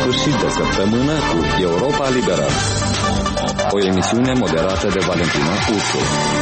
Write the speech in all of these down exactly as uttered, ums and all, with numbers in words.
sfârșit de săptămână cu Europa Liberă, o emisiune moderată de Valentina Ursu.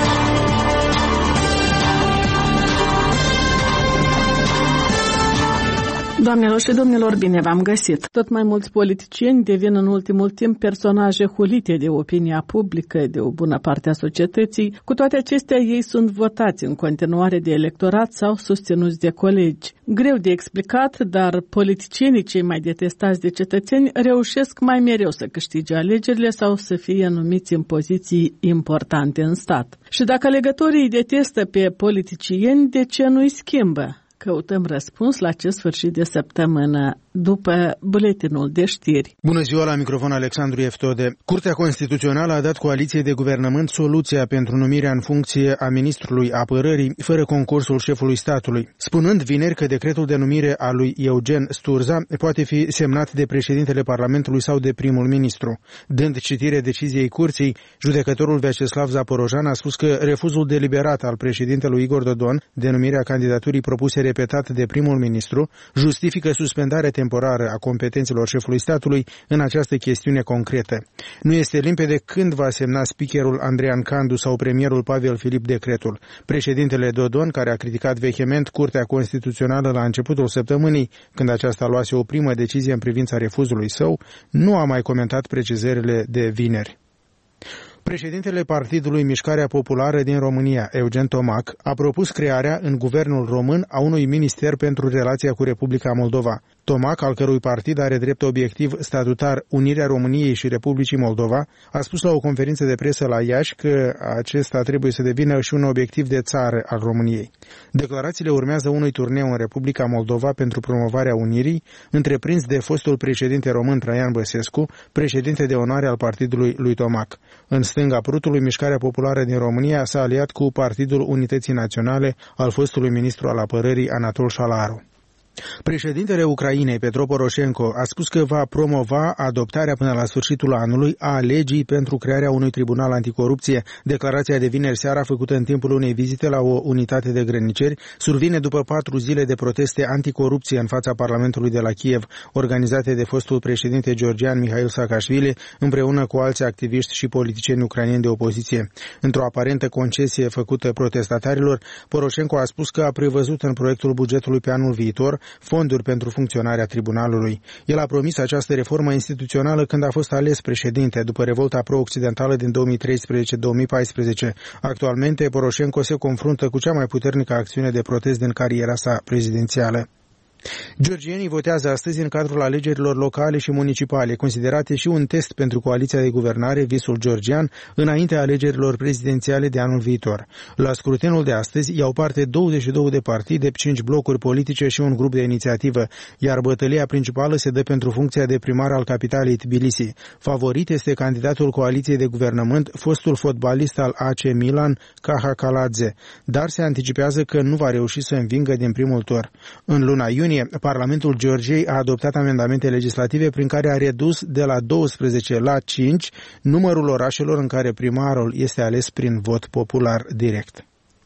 Doamnelor și domnilor, bine v-am găsit! Tot mai mulți politicieni devin în ultimul timp personaje hulite de opinia publică, de o bună parte a societății. Cu toate acestea, ei sunt votați în continuare de electorat sau susținuți de colegi. Greu de explicat, dar politicienii cei mai detestați de cetățeni reușesc mai mereu să câștige alegerile sau să fie numiți în poziții importante în stat. Și dacă alegătorii îi detestă pe politicieni, de ce nu îi schimbă? Căutăm răspuns la acest sfârșit de săptămână, după buletinul de știri. Bună ziua, la microfon Alexandru Eftode. Curtea Constituțională a dat coaliției de guvernământ soluția pentru numirea în funcție a ministrului apărării, fără concursul șefului statului, spunând vineri că decretul de numire a lui Eugen Sturza poate fi semnat de președintele Parlamentului sau de primul ministru. Dând citire deciziei curții, judecătorul Vyacheslav Zaporojan a spus că refuzul deliberat al președintelui Igor Dodon de numirea candidaturii propuse repetat de primul ministru justifică suspendarea temporară a competențelor șefului statului în această chestiune concretă. Nu este limpede când va semna speakerul Andrean Candu sau premierul Pavel Filip decretul. Președintele Dodon, care a criticat vehement Curtea Constituțională la începutul săptămânii, când aceasta luase o primă decizie în privința refuzului său, nu a mai comentat precizările de vineri. Președintele Partidului Mișcarea Populară din România, Eugen Tomac, a propus crearea în guvernul român a unui minister pentru relația cu Republica Moldova. Tomac, al cărui partid are drept obiectiv statutar unirea României și Republicii Moldova, a spus la o conferință de presă la Iași că acesta trebuie să devină și un obiectiv de țară al României. Declarațiile urmează unui turneu în Republica Moldova pentru promovarea unirii, întreprins de fostul președinte român Traian Băsescu, președinte de onoare al partidului lui Tomac. În stânga prutului, Mișcarea Populară din România s-a aliat cu Partidul Unității Naționale al fostului ministru al apărării Anatol Șalaru. Președintele Ucrainei, Petro Poroșenko, a spus că va promova adoptarea până la sfârșitul anului a legii pentru crearea unui tribunal anticorupție. Declarația de vineri seara, făcută în timpul unei vizite la o unitate de grăniceri, survine după patru zile de proteste anticorupție în fața Parlamentului de la Kiev, organizate de fostul președinte georgian Mihail Saakashvili, împreună cu alți activiști și politicieni ucraineni de opoziție. Într-o aparentă concesie făcută protestatarilor, Poroșenko a spus că a prevăzut în proiectul bugetului pe anul viitor fonduri pentru funcționarea tribunalului. El a promis această reformă instituțională când a fost ales președinte, după revolta pro-occidentală din două mii treisprezece două mii paisprezece. Actualmente, Poroșenko se confruntă cu cea mai puternică acțiune de protest din cariera sa prezidențială. Georgienii votează astăzi în cadrul alegerilor locale și municipale, considerate și un test pentru coaliția de guvernare, Visul Georgian, înaintea alegerilor prezidențiale de anul viitor. La scrutinul de astăzi iau parte douăzeci și două de partide, cinci blocuri politice și un grup de inițiativă, iar bătălia principală se dă pentru funcția de primar al capitalei Tbilisi. Favorit este candidatul coaliției de guvernământ, fostul fotbalist al A C Milan, Kaha Kaladze, dar se anticipează că nu va reuși să învingă din primul tur. În luna iunie, Parlamentul Georgiei a adoptat amendamente legislative prin care a redus de la douăsprezece la cinci numărul orașelor în care primarul este ales prin vot popular direct.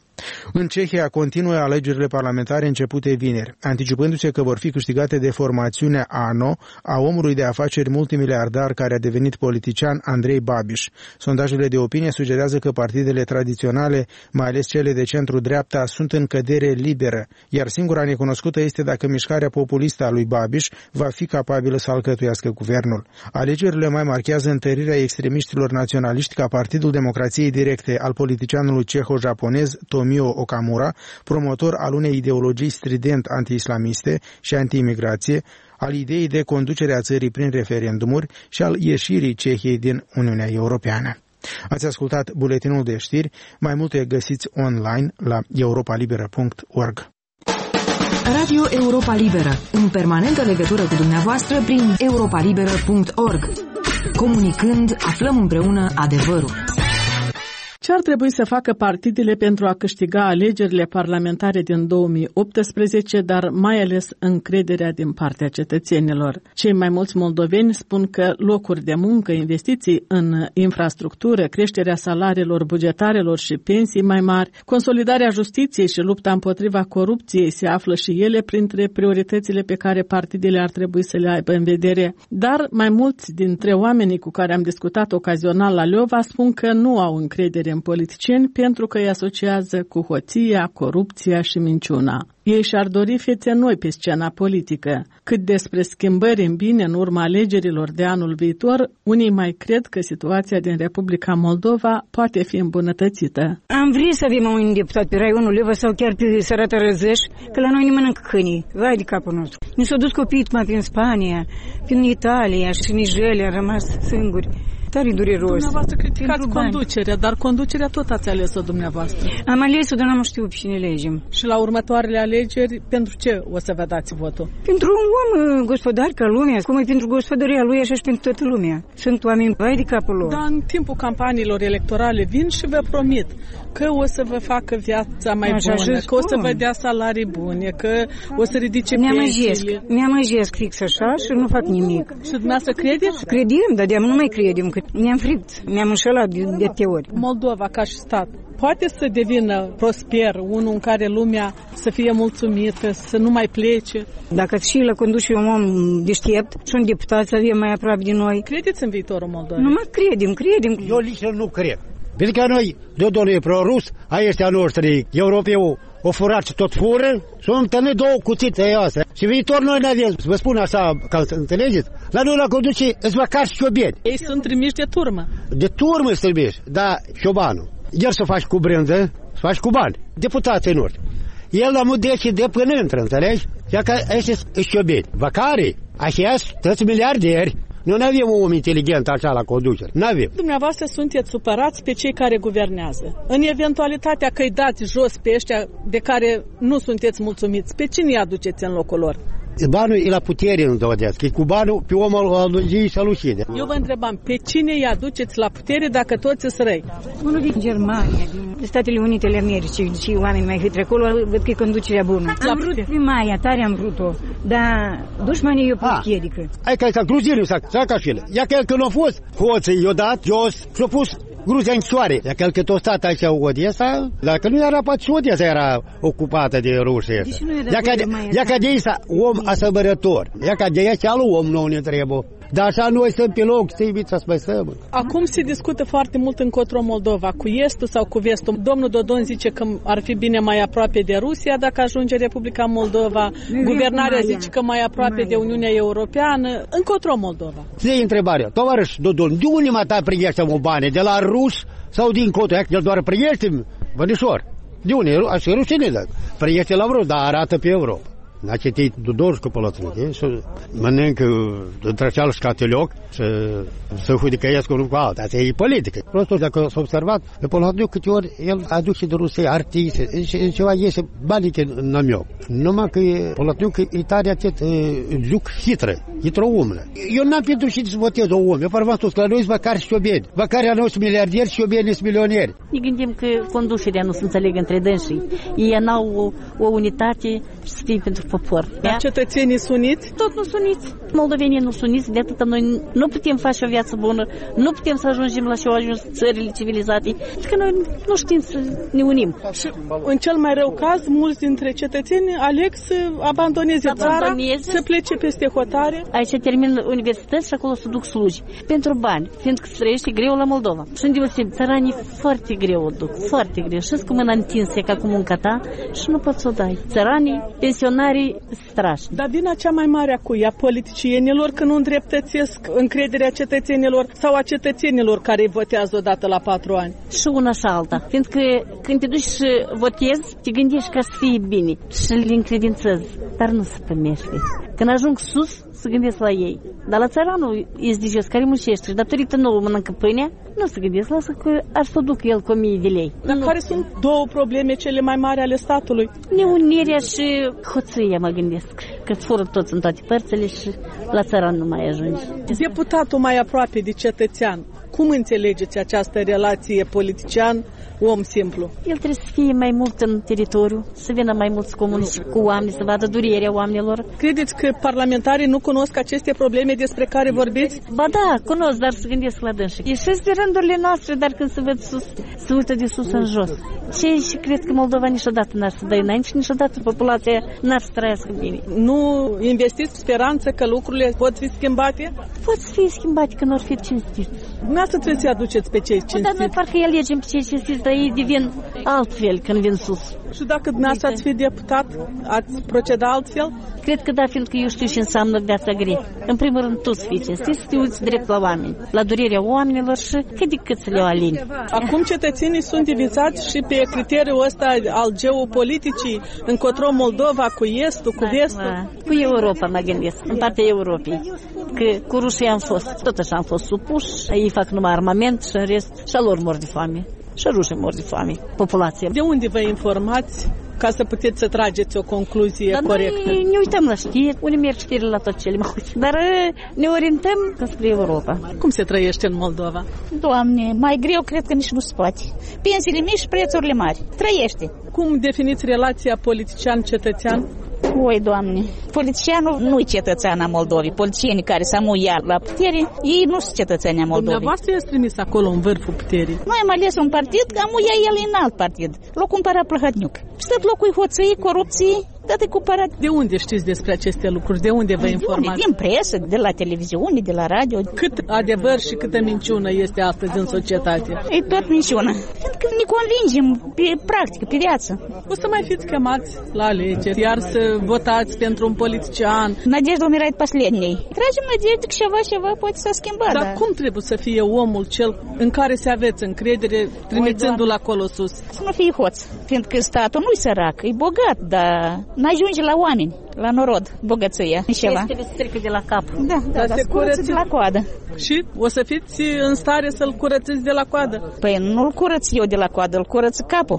În Cehia continuă alegerile parlamentare începute vineri, anticipându-se că vor fi câștigate de formațiunea ANO a omului de afaceri multimiliardar care a devenit politician Andrei Babiš. Sondajele de opinie sugerează că partidele tradiționale, mai ales cele de centru-dreapta, sunt în cădere liberă, iar singura necunoscută este dacă mișcarea populistă a lui Babiš va fi capabilă să alcătuiască guvernul. Alegerile mai marchează întărirea extremiștilor naționaliști ca Partidul Democrației Directe al politicianului ceho-japonez Tomio Okamura, promotor al unei ideologii strident anti-islamiste și anti-imigrație, al ideii de conducere a țării prin referendumuri și al ieșirii Cehiei din Uniunea Europeană. Ați ascultat buletinul de știri, mai multe găsiți online la europa liberă punct org. Radio Europa Liberă, în permanentă legătură cu dumneavoastră prin europa liberă punct org. Comunicând, aflăm împreună adevărul. Ce ar trebui să facă partidele pentru a câștiga alegerile parlamentare din două mii optsprezece, dar mai ales încrederea din partea cetățenilor? Cei mai mulți moldoveni spun că locuri de muncă, investiții în infrastructură, creșterea salariilor bugetarelor și pensii mai mari, consolidarea justiției și lupta împotriva corupției se află și ele printre prioritățile pe care partidele ar trebui să le aibă în vedere. Dar mai mulți dintre oamenii cu care am discutat ocazional la Leova spun că nu au încredere în politicieni pentru că îi asociază cu hoția, corupția și minciuna. Ei și-ar dori fețe noi pe scena politică. Cât despre schimbări în bine în urma alegerilor de anul viitor, unii mai cred că situația din Republica Moldova poate fi îmbunătățită. Am vrea să avem un deputat pe raionul Leova sau chiar pe Sărata Răzăș, că la noi ne mănâncă câinii. Vai de capul nostru. Ne s-au dus copiii mai prin Spania, prin Italia și nici ele au rămas singuri. Tare dureros. Dumneavoastră criticați conducerea, dar conducerea tot ați ales-o dumneavoastră. Am ales-o, dar n-am știut pe cine legem. Și la următoarele alegeri, pentru ce o să vă dați votul? Pentru un om gospodar ca lumea, cum e pentru gospodăria lui, așa și pentru toată lumea. Sunt oameni vai de capul lor. Dar în timpul campaniilor electorale vin și vă promit că o să vă facă viața mai așa bună, că o să vă dea salarii bune, că o să ridice pensiile. Mi-amăjesc fix așa și nu fac nimic. Și dumneavoastră credeți? Credem, dar de-am nu mai credem, că mi-am fript, mi-am înșelat de, de te ori. Moldova, ca și stat, poate să devină prosper, unul în care lumea să fie mulțumită, să nu mai plece? Dacă și la conduce un om deștept și un deputat să fie mai aproape de noi. Credeți în viitorul Moldovei? Nu mai credem, credem. Eu licer nu cred. Pentru că noi, Dodon e pro-rus, a ăștia noștri, europeu, o furat și tot fură, și om tăne două cuțite astea. Și viitor noi ne avem, vă spun așa, ca să înțelegeți, la noi la conduce îți vacași și șobieni. Ei sunt trimiși de turmă. De turmă îți trimiși, dar șobanul. El să faci cu brânză, să faci cu bani. Deputații noștri. El la mudece de până intră, înțelegi? Ia că ăștia sunt șobieni. Vacare, așa toți miliarderi. Noi nu avem un om inteligent așa la conducere. Nu avem. Dumneavoastră sunteți supărați pe cei care guvernează. În eventualitatea că îi dați jos pe ăștia de care nu sunteți mulțumiți, pe cine îi aduceți în locul lor? Banul e la putere în dovedesc. Cu banul pe omul al lui să-l ucide. Eu vă întrebam, pe cine îi aduceți la putere dacă toți sunt răi? Unul din Germania, din Statele Unite ale Americii și oameni mai hâtri acolo, văd că e conducerea bună. Am vrut pe Maia, tare am vrut-o, dar dușmanii eu puterică. Ai că e gruzinul, Saakashvili. Ia că el când a fost, hoții i-a dat jos și-a pus Gruzia în soare. Ia că el cât o stat aici Odessa, dacă nu era poate și Odessa era ocupată de rușii. Ia că de aici om asăbărător. Ia că de aici alu om nou ne trebuie. Dar așa noi stăm pe loc, să iubiți să mai stăm. Acum se discută foarte mult încotro Moldova, cu estul sau cu vestul. Domnul Dodon zice că ar fi bine mai aproape de Rusia dacă ajunge Republica Moldova. Guvernarea zice că mai aproape de Uniunea Europeană. Încotro Moldova. Ți-i întrebarea, tovarăș Dodon, de unde mă ta primește o bani? De la rus sau din cotro? El doar primește, vădișor. De unde? Așa e rușine. Primește la vreo, dar arată pe Europa. N-a citit Dudorșcu pe lătrâne și mănâncă trăceală și catoloc și să hudicăiesc unul cu alta. Asta e politică. Prostul, dacă s-a observat, pe Polhadniuc câte ori el aduce de Rusia artiste și ceva iese banii în namioc. Numai că Polhadniuc e tare atent, juc hitră, hitră umlă. Eu n-am pentru și să votez o om. Eu parvat tot, că la noi sunt vacari și șobieni. Vacari la noi sunt miliardieri și șobieni sunt milionieri. Ne gândim că conducerea nu se înțeleg între dânsii. Ei n-au o, o unitate și să fie pentru popor. Dar cetățenii suniți? Tot nu suniți. Moldovenii nu suniți, de atâta noi nu putem face o viață bună, nu putem să ajungem la ce au ajuns țările civilizate, pentru că noi nu știm să ne unim. Și în cel mai rău caz, mulți dintre cetățeni aleg să abandoneze să țara, abandoneze. Să plece peste hotare. Aici termin universități și acolo se duc sluji. Pentru bani, fiindcă se trăiește greu la Moldova. Și îndeosebit, țăranii foarte greu o duc, foarte greu. Și cu mâna întinsă ca cu munca ta și nu poți să o dai. Țăranii, pensionarii, strașnic. Dar vina cea mai mare a cui? A politicienilor că nu îndreptățesc încrederea cetățenilor sau a cetățenilor care îi votează odată la patru ani? Și una și alta. Fiindcă când te duci și votezi, te gândești ca să fie bine și le încredințezi, dar nu se primește. Când ajung sus, se gândesc la ei. Dar la țăranul este de jos, care muncește și datorită nouă mănâncă pâinea, nu se gândesc, lasă că ar să o duc el cu o mie de lei. Dar nu. Care sunt două probleme cele mai mari ale statului? Neunirea și hoția, mă gândesc. Că fură toți în toate părțile și la țăran nu mai ajunge. Deputatul mai aproape de cetățean, Cum înțelegeți această relație politician-om simplu? El trebuie să fie mai mult în teritoriu, să vină mai mult să comunice cu oameni, să vadă durerea oamenilor. Credeți că parlamentarii nu cunosc aceste probleme despre care vorbiți? Ba da, cunosc, dar să gândesc la dânsă. Ieșesc de rândurile noastre, dar când se văd sus, se uită de sus în jos. Ce și cred că Moldova niciodată n-ar să dă înainte și niciodată populația n-ar să trăiască bine. Nu investiți speranță că lucrurile pot fi schimbate? Pot să fie schimbate, că nu ar fi cinstiți. Dumneavoastră trebuie să aduceți pe cei cinstiți. Dar noi parcă alegem pe cei cinstiți, dar ei devin altfel când vin sus. Și dacă dumneavoastră ați fi deputat, ați proceda altfel? Cred că da, fiindcă eu știu ce înseamnă viața grea. În primul rând, tu să fii cinstit, să te uiți drept la oameni, la durerea oamenilor și cât de cât să le alini. Acum cetățenii sunt divizați și pe criteriul ăsta al geopoliticii, încotro Moldova cu estul, cu vestul. Da, cu Europa mă gândesc, în partea Europei. Că cu rușii am fost, tot așa am fost supuși, ei fac numai armament și în rest și a lor mor de foame. Și rușii mor de foame, populația. De unde vă informați ca să puteți să trageți o concluzie Dar corectă? Noi ne uităm la știri, unii merg știrile la tot ce le mai dar ne orientăm spre Europa. Cum se trăiește în Moldova? Doamne, mai greu cred că nici nu se poate. Pensiile mici și prețurile mari. Trăiește. Cum definiți relația politician-cetățean? Oi, Doamne, politicianul nu-i cetățean a Moldovei. Politicienii care s-au muiat la putere, ei nu sunt cetățeni a Moldovei. Dumneavoastră i-ați trimis acolo în vârful puterii. Noi am ales un partid, că amuia el în alt partid. L-a cumpărat Plăhătniuc. Și tot locul hoții, corupții, date cumpărat. De unde știți despre aceste lucruri? De unde vă informați? Din presă, de la televiziune, de la radio. Cât adevăr și câtă minciună este astăzi în societate? E tot minciună. Pentru că ne convingem pe practică, pe viață. O să mai fiți chemați la alegeri, iar să votați pentru un politician. Надежда умирает последней. Tragem nădejde că ceva, ceva poate să schimba. Dar da. cum trebuie să fie omul cel în care să aveți încredere, trimițându-l acolo sus? Să nu fie hoț, fiindcă statul nu-i sărac, e bogat, dar n-ajunge la oameni, la norod, bogăția. Ceva. Trebuie să treacă de la cap. Da, da, Dar dar se se curăță de la coadă. Și o să fiți în stare să-l curățiți de la coadă? Păi nu-l curăț eu de la coadă, îl curăț capul.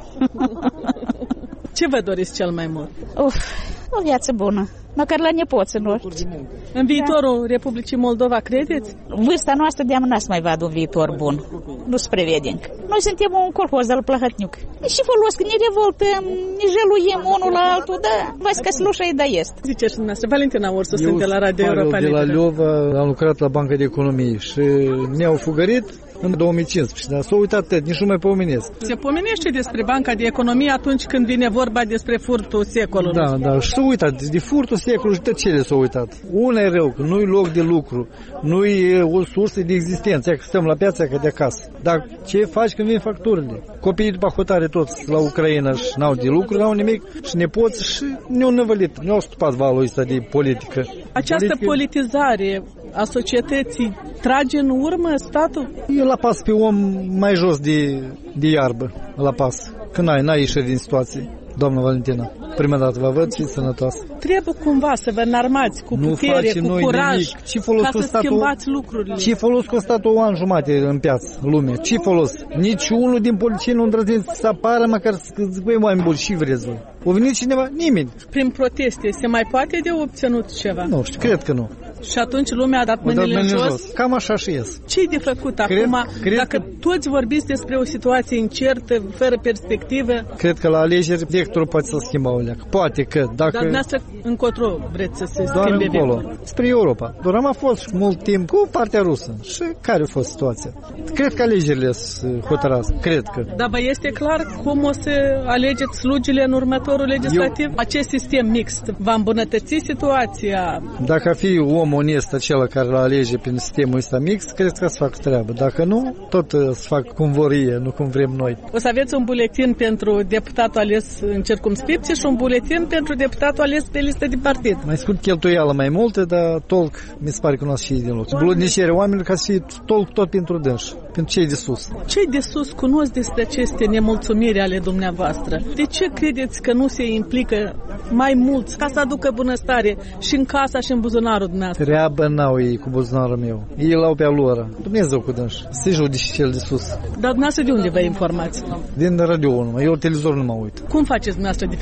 Ce vă doriți cel mai mult? Uf, o viață bună, măcar la nepoții noștri. În viitorul da. Republicii Moldova, credeți? Vârsta noastră de-am n-a să mai vadă un viitor bun. Nu se prevede încă. Noi suntem un colhoz al Plăhătniuc. E și folos că ne revoltăm, ne jeluiem unul la altul, da, văd că slușa e da este. Ziceți dumneavoastră, Valentina Ursu, sunt de la Radio Europa de la Leova, am lucrat la Banca de Economie și ne-au fugărit în două mii cincisprezece, dar s-au uitat tot, nici nu mai pomenesc. Se pomenește despre Banca de Economie atunci când vine vorba despre furtul secolului. Da, da, și s-au uitat, de furtul secolului și tot cele s-au uitat. Una e rău, că nu-i loc de lucru, nu-i o sursă de existență, că stăm la piața ca de acasă. Dar ce faci când vin facturile? Copiii după hotare toți la Ucraina și n-au de lucru, n-au nimic și nepoți și ne-au năvălit, ne-au stupat valul ăsta de politică. Această politică... politizare a societății trage în urmă statul? Eu la pas pe om mai jos de, de iarbă, la pas. Când ai, n-ai ieșit din situație, doamna Valentina. Prima dată vă văd, fiți sănătoasă. Trebuie cumva să vă înarmați cu nu putere, cu curaj, Ce folos ca să statul, schimbați lucrurile. Ce folos cu statul o an jumate în piață, în lume? Ce folos? Nici unul din politicieni nu îndrăznit să apară, măcar să zic, băi, oameni buni, și vreți voi? O venit cineva? Nimeni. Prin proteste se mai poate de obținut ceva? Nu știu, cred că nu. Și atunci lumea a dat mâinile în jos? jos? Cam așa și ies. Ce-i de făcut cred, acum, cred dacă că... toți vorbiți despre o situație incertă, fără perspectivă? Cred că la alegeri vectorul poate să schimba o leacă. Poate că dacă... Dar dumneavoastră încotro vreți să se doar schimbe încolo, vectorul? Spre Europa. Doar am fost mult timp cu partea rusă. Și care a fost situația? Cred că alegerile se hotărasc. Cred că. Dar vă este clar cum o să alegeți slugile în următorul legislativ? Eu... Acest sistem mixt va îmbunătăți situația? Dacă fi om onest acela care la alege prin sistemul ăsta mixt, cred că să fac treabă. Dacă nu, tot să fac cum vor ei, nu cum vrem noi. O să aveți un buletin pentru deputatul ales în circumscripție și un buletin pentru deputatul ales pe listă de partid. Mai scurt cheltuială mai multe, dar tolc mi se pare că nu o să fie din loc. Bludnicere oamenilor ca să fie tolc tot pentru dânși, pentru cei de sus. Cei de sus cunosc despre aceste nemulțumiri ale dumneavoastră. De ce credeți că nu se implică mai mulți ca să aducă bunăstare și în casa și în buzunarul dumneavoastră? Treabă n-au ei cu buzunarul meu. Ei l-au pe alora. Dumnezeu cu dânși. Se judice cel de sus. Dar dumneavoastră de unde vă informați? Din radio numai. Eu televizor nu mă uit. Cum faceți dumneavoastră diferență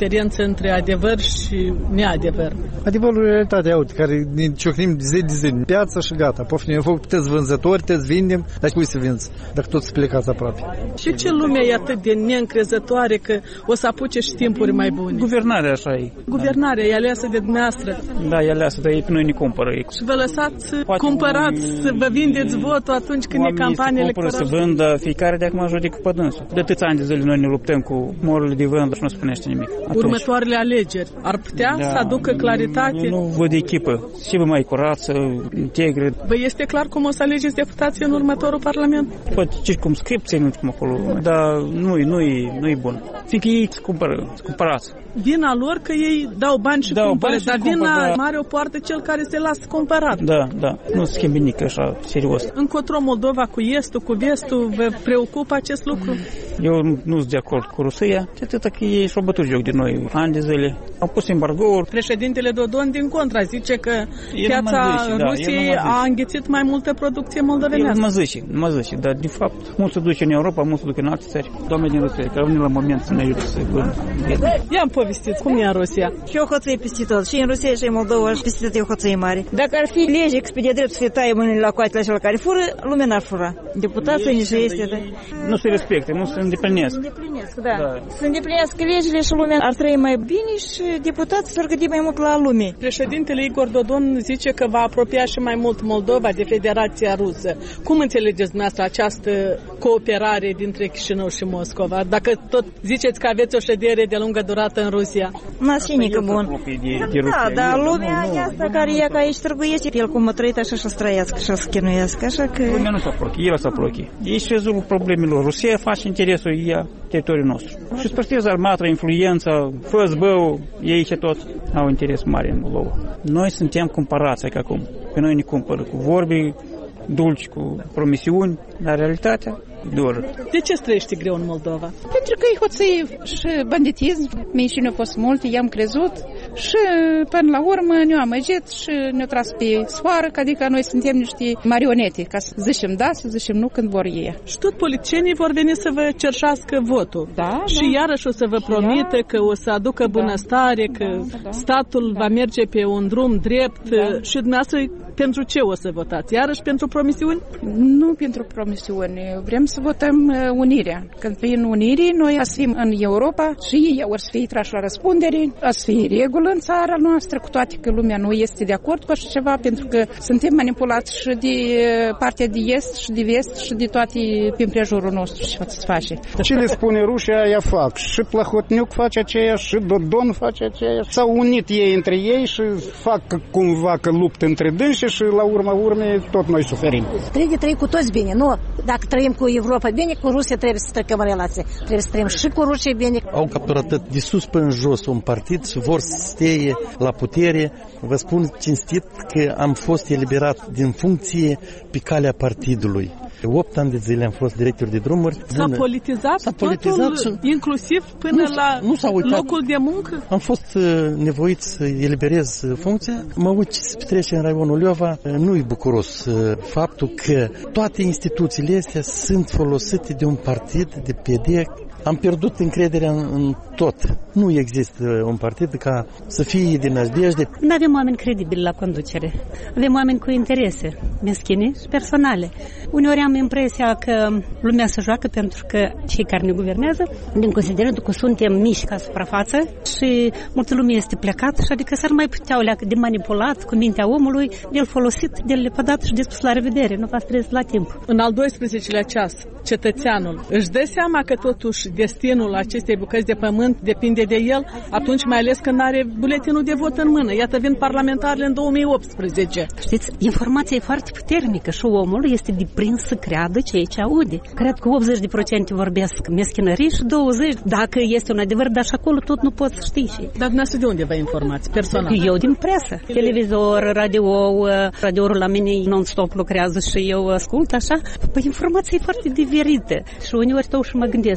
între adevăr și neadevăr? Adevărul e realitatea, uite, care ne ciocnim zi de zi în piață și gata. Poftim, puteți vânzători, puteți vindem, dar cui să vinzi, dacă toți plecați aproape. Și ce lumea e atât de neîncrezătoare că o să apuce și timpuri mai bune? Guvernarea așa e. Guvernarea e aleasă de dumneavoastră. Da, e aleasă, dar ei pe noi ne cumpără. Și vă lăsați cumpărați, să vă vindeți votul atunci când e campanie electorală? Să vândă, fiecare de acum judecă pe dânsul. De atâți ani de zile noi ne luptăm cu morurile de vândă și nu spunește nimic. Atunci, următoarele alegeri ar putea da, să aducă claritate? Eu nu văd echipă. Și vă mai curat, să integre. Vă este clar cum o să alegeți deputații în următorul Parlament? Poate circumscripție, nu știu cum acolo, dar nu-i, nu-i, nu-i bun. Fiindcă ei se cumpără, se cumpărați. Vina lor că ei dau bani și dau cumpără, bani și dar cumpăr, vina da. mare o poartă cel care se lasă cumpărat. Da, da. Nu se schimbi nici așa, serios. Încotro Moldova cu estul, cu vestul, vă preocupă acest lucru? Eu nu sunt de acord cu Rusia, de atâta că ei și-au bătut joc de noi ani de zile. Au pus embargo-uri. Președintele Dodon din contra zice că el piața zice, da, Rusiei a înghițit mai multă producție moldovenească. El mă zice, mă zice, dar de fapt mulți se duce în Europa, mulți se duc în alte țări. Doamne din Rusia, că au venit la moment să ne ajute să vând. Ia-mi povestiți, cum e în Rusia? Și o hoție peste tot, și în Rusia, și în Moldova, și peste tot e o hoție mare. Dacă ar fi lege că pe drept să le taie mâinile la coatele așa la care fură, lumea n-ar fura. Deputații nici este. Da. Nu se respecte, nu se îndeplinesc. Îndeplinesc, da. da. Să îndeplinească legile și lumea ar trăi mai bine și deputații s-ar gândi mai mult la lume. Președintele Igor Dodon zice că va apropia și mai mult Moldova de Federația Rusă. Cum înțelegeți dumneavoastră această cooperare dintre Chișinău și Moscova? Dacă tot ziceți că aveți o ședere de lungă durată în Rusia. N-ați și nică bun. Da, dar lumea e asta care e ca aici trăguiește. El cum a trăit așa și-a străiască și-a schinuiască, așa că... Lumea nu s-a apropie, el s-a apropie. Ei și rezolvă problemele. Rusia face interesul ea teritoriul nostru. Și spărtez armata, influența, F S B-ul, ei și tot au interes mare în Moldova. Noi suntem cumpărați ca acum. Pe noi ne cumpără cu vorbi dulci, cu promisiuni, dar realitatea dură. De ce trăiește greu în Moldova? Pentru că e hoții și banditism, minciuni au fost multe, i-am crezut și până la urmă ne-au amăgit și ne-au tras pe soară, adică noi suntem niște marionete, ca să zicem da, să zicem nu când vor ei. Și tot politicienii vor veni să vă cerșească votul. Da, și da. iarăși o să vă promită că o să aducă bunăstare, că da, da, da. statul va merge pe un drum drept da. Și dumneavoastră pentru ce o să votați? Iarăși pentru promisiuni? Nu pentru promisiuni. Vrem să votăm unirea. Când prin unire, noi o să fim în Europa și ei o să fie trași la răspundere, o să fie regulă în țara noastră, cu toate că lumea nu este de acord cu așa ceva, pentru că suntem manipulați și de partea de est și de vest și de toate prin prejurul nostru și ce se face. Ce le spune Rusia, aia fac. Și Plahotniuc face aceeași, și Dodon face aceeași. S-au unit ei între ei și fac cumva că luptă între dânsi și la urma urmei tot noi suferim. Trebuie de trăi cu toți bine, nu? Dacă trăim cu Europa bine, cu Rusia trebuie să trecăm în relație. Trebuie să trăim și cu Rusia bine. Au capturat de sus până în jos un partid și vor să stea la putere. Vă spun cinstit că am fost eliberat din funcție pe calea partidului. Opt ani de zile am fost director de drumuri. S-a politizat, S-a politizat totul, și... inclusiv până nu, la nu locul de muncă? Am fost nevoit să eliberez funcția. Mă uit ce se petrece în raionul Leova. Nu-i bucuros faptul că toate instituțiile astea sunt folosite de un partid de P D. Am pierdut încrederea în, în tot. Nu există un partid ca să fie din nădejde. Nu avem oameni credibili la conducere. Avem oameni cu interese meschine și personale. Uneori am impresia că lumea se joacă pentru că cei care ne guvernează, din considerând că suntem mici ca suprafață și multă lume este plecată și adică s-ar mai putea leacă de manipulat cu mintea omului, de el folosit, de el lepădat și de spus la revedere. Nu v-ați trezit la timp. În al doisprezecelea ceas, cetățeanul își dă seama că totuși destinul acestei bucăți de pământ depinde de el, atunci mai ales când are buletinul de vot în mână. Iată, vin parlamentarele în două mii optsprezece. Știți, informația e foarte puternică și omul este deprins să creadă ceea ce aude. Cred că optzeci la sută vorbesc meschinării și douăzeci la sută dacă este un adevăr, dar și acolo tot nu poți ști. Și... Dar dumneavoastră de unde vă informați personal? Eu din presă. Televizor, radio, radioul la mine non-stop lucrează și eu ascult așa. Păi informația e foarte diferită și uneori tot și mă gândesc încotro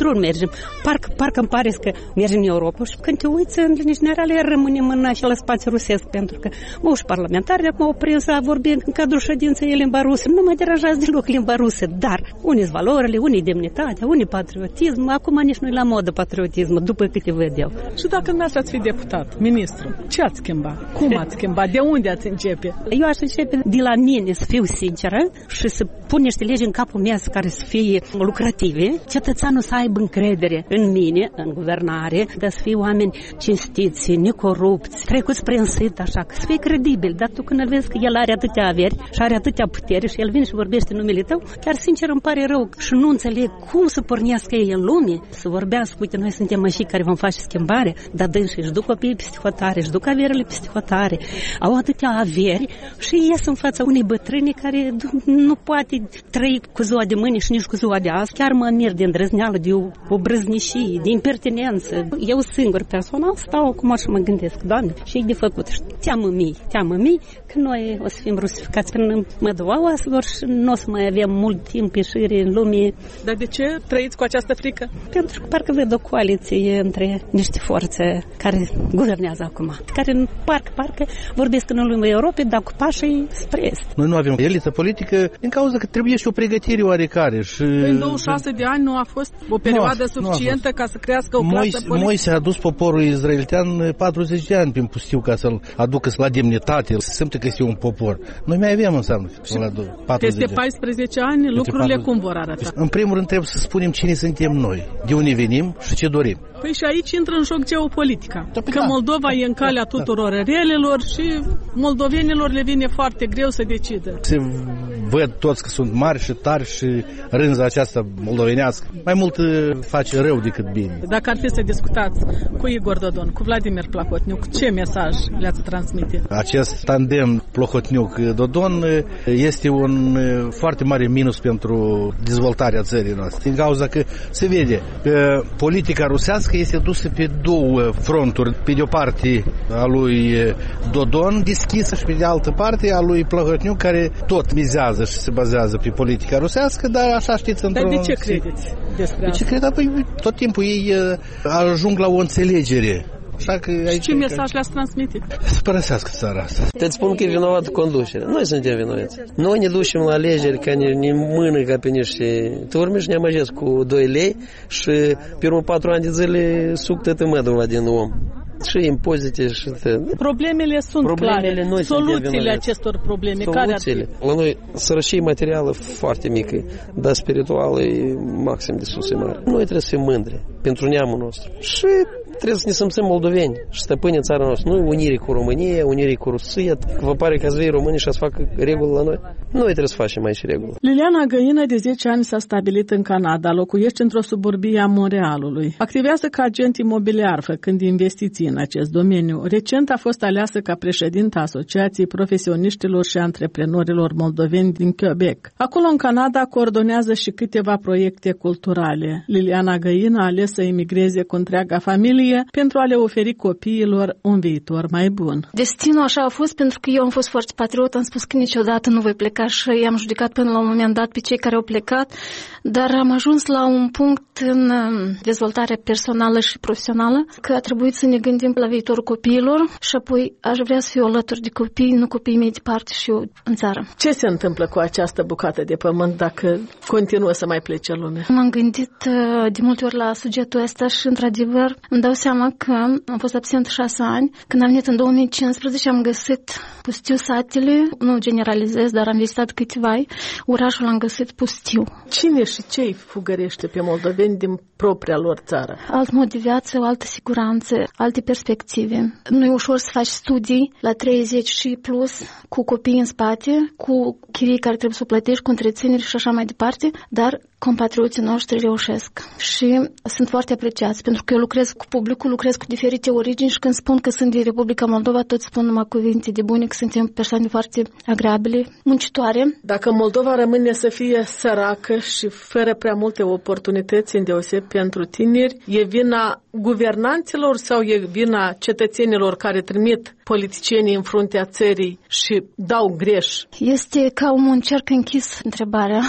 greu mergem. Parcă, parcă îmi pare că mergem în Europa și când te uiți, în linii generale, rămânem în acel spațiu rusesc, pentru că moși parlamentari de acum au prins a vorbi în cadrul ședinței limba rusă. Nu mă deranjează deloc limba rusă, dar unii valorile, unii demnitatea, unii patriotism. Acum nici nu-i la modă patriotismul, după câte văd eu. Și dacă nu ați fi deputat, ministru, ce ați schimba? Cum ați schimba? De unde ați începe? Eu aș începe de la mine, să fiu sinceră și să pun niște legi în capul meu care să fie lucrative, cetățeanul să aibă încredere în mine, în guvernare, dar să fie oameni cinstiți, necorupți, trecuți prin sit, așa, că să fie credibil. Dar tu când îl vezi că el are atâtea averi și are atâtea putere și el vine și vorbește în numele tău, chiar sincer îmi pare rău și nu înțeleg cum să pornească ei în lume, să vorbească, uite, noi suntem mașini care vom face schimbare, dar dânsii își duc copiii peste hotare, își duc averile peste hotare, au atâtea averi și ies în fața unei bătrâni care nu poate trăi cu ziua de mâine și nici cu ziua de azi. Chiar mă mir de îndrăzneală, de o brăznișie, de impertinență. Eu singur personal stau acum și mă gândesc, Doamne, și e de făcut. Teamă mii, teamă mii că noi o să fim rusificați prin mădua oaselor și nu o să mai avem mult timp ieșire în lume. Dar de ce trăiți cu această frică? Pentru că parcă văd o coaliție între niște forțe care guvernează acum, care parcă, parcă vorbesc în lumea Europei, dar cu pașii spre est. Noi nu avem elită politică din cauza că trebuie și o pregătire oarecare. Și... În douăzeci și șase de ani nu a fost o perioadă nu suficientă ca să crească o clasă Moise, politică? Moise a dus poporul izraelitean patruzeci de ani prin pustiu ca să-l aducă la demnitate, să simte că este un popor. Noi mai avem înseamnă peste paisprezece ani lucrurile patruzeci cum vor arăta? În primul rând trebuie să spunem cine suntem noi, de unde venim și ce dorim. Păi și aici intră în joc geopolitica. Da, că Moldova e în calea tuturor relelor și moldovenilor le vine foarte greu să decidă. Se văd toți că sunt mari și tari și rânza aceasta moldovenească mai mult face rău decât bine. Dacă ar fi să discutați cu Igor Dodon, cu Vladimir Plahotniuc, ce mesaj le-ați transmite? Acest tandem Plahotniuc-Dodon este un foarte mare minus pentru dezvoltarea țării noastre. Din cauza că se vede că politica rusească este dusă pe două fronturi. Pe de o parte a lui Dodon deschisă și pe de altă parte a lui Plahotniuc, care tot mizează și se bazează pe politica rusească, dar așa știți într-un... Dar de ce credeți despre asta? De ce cred? Păi, tot timpul ei ajung la o înțelegere. Așa că și ce mesaj le-ați transmite? Să părăsească țara asta. Te spun că e vinovată conducerea. Noi suntem vinovați. Noi ne ducem la alegeri ca ne, ne mână ca pe niște turme și ne amăgesc cu doi lei și pe urmă patru ani de zile suc tătă mădula din om. Și impozite și... Problemele sunt Problemele clare. Soluțiile acestor probleme care ar fi? La noi sărăcie materială foarte mică, dar spirituală e maxim de sus, e mare. Noi trebuie să fim mândri pentru neamul nostru. Și trebuie să ne simțim moldoveni și stăpâni în țara noastră. Nu unire cu România, unire cu Rusia. Vă pare că ați vei românii și ați facă reguli la noi? Noi trebuie să facem aici reguli. Liliana Găină, de zece ani, s-a stabilit în Canada. Locuiește într-o suburbie a Montrealului. Activează ca agent imobiliar, făcând investiții în acest domeniu. Recent a fost aleasă ca președinta Asociației Profesioniștilor și Antreprenorilor Moldoveni din Quebec. Acolo, în Canada, coordonează și câteva proiecte culturale. Liliana Găină a ales să emigreze cu întreaga familie pentru a le oferi copiilor un viitor mai bun. Destinul așa a fost pentru că eu am fost foarte patriot, am spus că niciodată nu voi pleca și i-am judecat până la un moment dat pe cei care au plecat, dar am ajuns la un punct în dezvoltarea personală și profesională că a trebuit să ne gândim la viitorul copiilor și apoi aș vrea să fiu alături de copii, nu copiii mei departe și eu în țară. Ce se întâmplă cu această bucată de pământ dacă continuă să mai plece lumea? M-am gândit de multe ori la subiectul ăsta și într-adevăr îmi dau seama că am fost absent șase ani. Când am venit în două mii cincisprezece am găsit pustiu satele, nu generalizez, dar am vizitat câteva, orașul am găsit pustiu. Cine și ce îi fugărește pe moldoveni din propria lor țară? Alt mod de viață, o altă siguranță, alte perspective. Nu e ușor să faci studii la treizeci și plus cu copii în spate, cu chirii care trebuie să o plătești, cu întrețineri și așa mai departe, dar compatrioții noștri reușesc și sunt foarte apreciați pentru că eu lucrez cu publicul, lucrez cu diferite origini și când spun că sunt din Republica Moldova, toți spun numai cuvinte de bune, că suntem persoane foarte agreabile, muncitoare. Dacă Moldova rămâne să fie săracă și fără prea multe oportunități îndeoseb pentru tineri, e vina guvernanților sau e vina cetățenilor care trimit politicienii în fruntea țării și dau greș? Este ca un cerc închis întrebarea.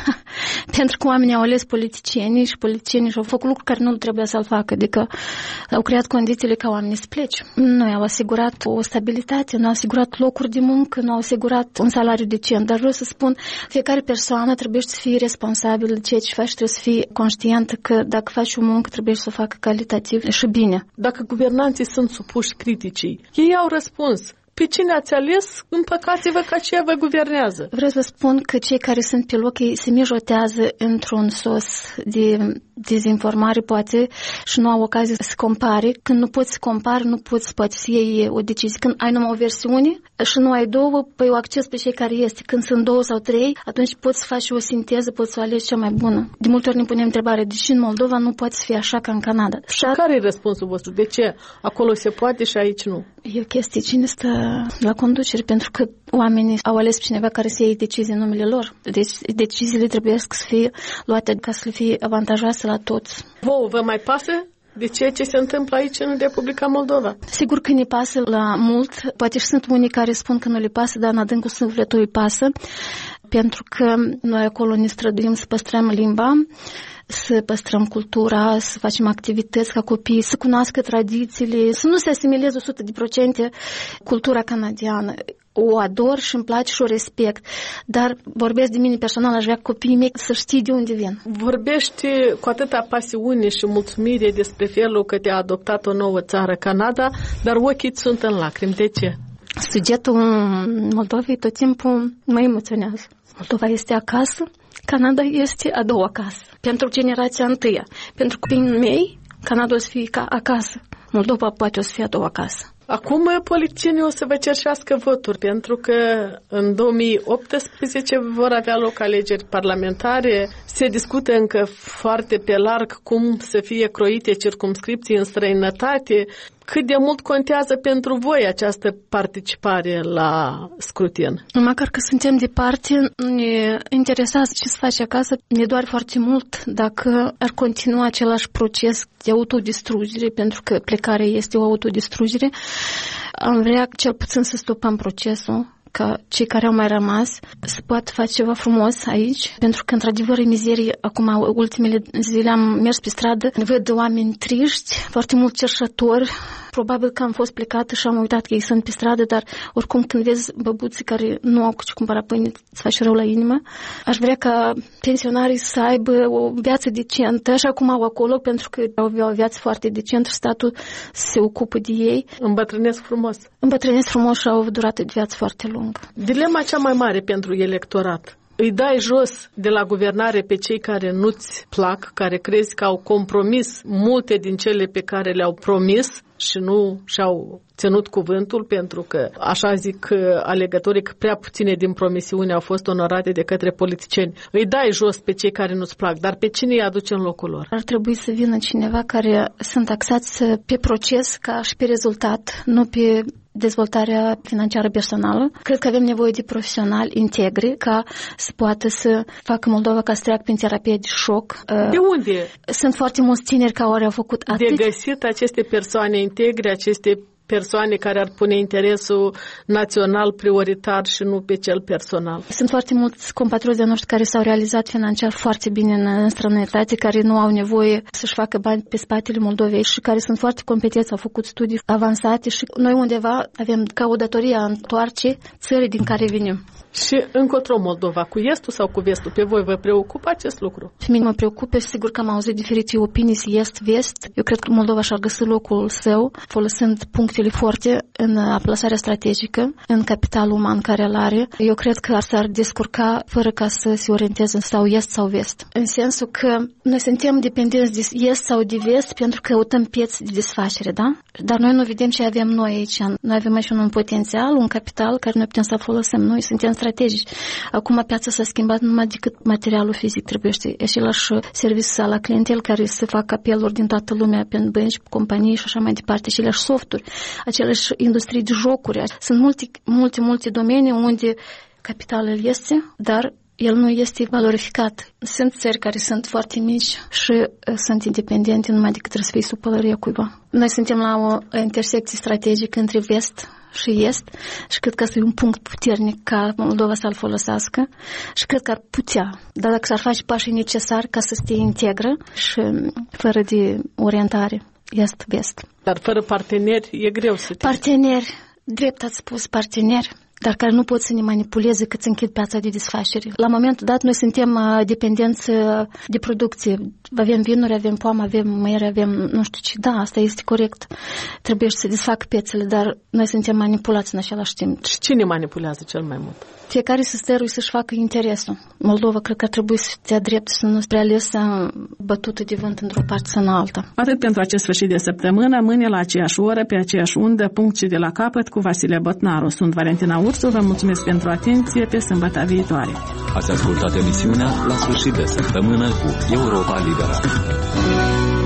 Pentru că oamenii au ales politicienii și politicienii și-au făcut lucruri care nu trebuia să-l facă, adică au creat condițiile ca oamenii să plece. Nu au asigurat o stabilitate, nu au asigurat locuri de muncă, nu au asigurat un salariu decent. Dar vreau să spun, fiecare persoană trebuie să fie responsabilă de ceea ce faci, trebuie să fie conștientă că dacă faci o muncă trebuie să o facă calitativ și bine. Dacă guvernanții sunt supuși criticii, ei au răspuns. Pe cine ați ales, împăcați-vă că aceea vă guvernează. Vreau să spun că cei care sunt pe loc, ei se mijotează într-un sos de dezinformare, poate, și nu au ocazie să compare. Când nu poți să compari, nu poți, poate, să iei o decizie. Când ai numai o versiune și nu ai două, păi o acces pe cei care este. Când sunt două sau trei, atunci poți să faci o sinteză, poți să alegi cea mai bună. De multe ori ne punem întrebare, de ce în Moldova nu poate să fie așa ca în Canada? Și care e răspunsul vostru? De ce acolo se poate și aici nu? E o chestie, cine stă la conducere, pentru că oamenii au ales cineva care să iei decizii în numele lor. Deci deciziile trebuie să fie luate ca să le fie avantajoase la toți. Vouă vă mai pasă de ceea ce se întâmplă aici în Republica Moldova? Sigur că ne pasă la mult. Poate și sunt unii care spun că nu le pasă, dar în adâncul sufletului pasă, pentru că noi acolo ne străduim să păstrăm limba, să păstrăm cultura, să facem activități ca copii, să cunoască tradițiile, să nu se asimileze o sută la sută cultura canadiană. O ador și îmi place și o respect, dar vorbesc de mine personal, aș vrea copiii mei să știe de unde vin. Vorbești cu atâta pasiune și mulțumire despre felul că te-a adoptat o nouă țară, Canada, dar ochii sunt în lacrimi. De ce? Subiectul Moldovei tot timpul mă emoționează. Moldova este acasă, Canada este a doua casă. Pentru generația întâia, pentru copiii mei, Canada o să fie ca acasă. Moldova poate o să fie a doua casă. Acum politicienii o să vă cerșească voturi, pentru că în două mii optsprezece vor avea loc alegeri parlamentare. Se discută încă foarte pe larg cum să fie croite circumscripții în străinătate. Cât de mult contează pentru voi această participare la scrutin? Măcar că suntem departe, ne interesează ce se face acasă. Ne doare foarte mult dacă ar continua același proces de autodistrugere, pentru că plecarea este o autodistrugere. Am vrea cel puțin să stopăm procesul, ca cei care au mai rămas să poată face ceva frumos aici, pentru că, într-adevăr, în mizerie, acum, ultimele zile am mers pe stradă, văd oameni triști, foarte mult cerșători, probabil că am fost plecată și am uitat că ei sunt pe stradă, dar oricum când vezi băbuții care nu au ce cumpăra pâine, îți face rău la inimă. Aș vrea ca pensionarii să aibă o viață decentă, așa cum au acolo, pentru că au o viață foarte decentă și statul se ocupă de ei. Îmbătrânesc frumos. Îmbătrânesc frumos și au o durată de viață foarte lungă. Dilema cea mai mare pentru electorat. Îi dai jos de la guvernare pe cei care nu-ți plac, care crezi că au compromis multe din cele pe care le-au promis și nu și-au ținut cuvântul, pentru că, așa zic alegătorii, că prea puține din promisiuni au fost onorate de către politicieni. Îi dai jos pe cei care nu-ți plac, dar pe cine îi aduce în locul lor? Ar trebui să vină cineva care sunt axați pe proces ca și pe rezultat, nu pe dezvoltarea financiară personală. Cred că avem nevoie de profesionali integri ca să poată să facă Moldova ca să treacă prin terapie de șoc. De unde? Sunt foarte mulți tineri care au făcut atât. De găsit aceste persoane integre, aceste persoane care ar pune interesul național prioritar și nu pe cel personal. Sunt foarte mulți compatrioți de noștri care s-au realizat financiar foarte bine în, în străinătate, care nu au nevoie să-și facă bani pe spatele Moldovei și care sunt foarte competenți, au făcut studii avansate și noi undeva avem ca o datorie a întoarce țării din care venim. Și încotro Moldova, cu estul sau cu vestul? Pe voi vă preocupă acest lucru? Pe mine mă preocupă și sigur că am auzit diferite opinii est-vest. Eu cred că Moldova și-ar găsi locul său, folosind punctele forte în aplasarea strategică, în capitalul uman care îl are. Eu cred că s-ar descurca fără ca să se orienteze sau est sau vest. În sensul că noi suntem dependenți de est sau de vest pentru că căutăm pieți de desfacere, da? Dar noi nu vedem ce avem noi aici. Noi avem aici un potențial, un capital care noi putem să folosim. Noi suntem strategici. Acum piața s-a schimbat numai decât materialul fizic trebuiește. Același serviciu la clientel care să facă apeluri din toată lumea pe bănci, companii și așa mai departe. Aceleași softuri, aceleași industrii de jocuri. Sunt multe, multe, multe domenii unde capitalul este, dar el nu este valorificat. Sunt țări care sunt foarte mici și uh, sunt independente numai decât trebuie să fie sub pălăria cuiva. Noi suntem la o intersecție strategică între vest și est și cred că asta e un punct puternic ca Moldova să-l folosească și cred că ar putea, dar dacă s-ar face pașii necesari ca să se integră și fără de orientare est-vest. Dar fără parteneri e greu să te... Parteneri, drept ați spus, parteneri, dar care nu pot să ne manipuleze cât să închid piața de desfacere. La momentul dat, noi suntem dependenți de producție. Avem vinuri, avem poamă, avem măiere, avem nu știu ce. Da, asta este corect. Trebuie să desfac piețele, dar noi suntem manipulați în același timp. Și cine manipulează cel mai mult? Fiecare să stărui să-și facă interesul. Moldova cred că ar trebui să fie drept, să nu spre alesă bătută de vânt într-o parte sau în alta. Atât pentru acest sfârșit de săptămână, mâine la aceeași oră, pe aceeași undă, punct și de la capăt cu Vasile Botnaru. Sunt Valentina Ursu, vă mulțumesc pentru atenție, pe sâmbătă viitoare. Ați ascultat emisiunea La sfârșit de săptămână cu Europa Liberă.